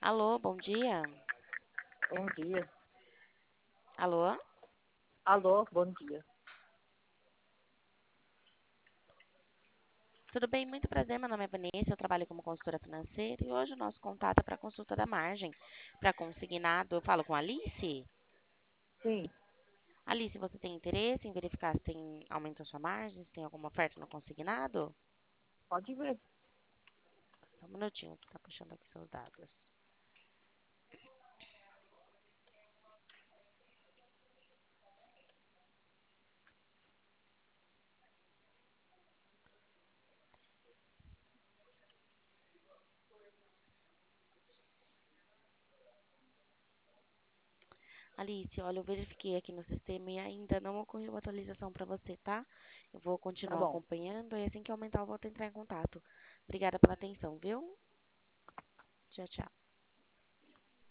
Alô, bom dia. Bom dia. Alô? Alô, bom dia. Tudo bem? Muito prazer. Meu nome é Vanessa, eu trabalho como consultora financeira e hoje o nosso contato é para consulta da margem. Para consignado, eu falo com a Alice. Sim, Alice, você tem interesse em verificar se tem aumento a sua margem, se tem alguma oferta no consignado? pode ver. Só um minutinho, que tá puxando aqui seus dados. Alice, olha, eu verifiquei aqui no sistema e ainda não ocorreu atualização para você, tá? Eu vou Tá continuar bom. acompanhando e assim que aumentar eu vou entrar em contato. Obrigada pela atenção, viu? Tchau, tchau.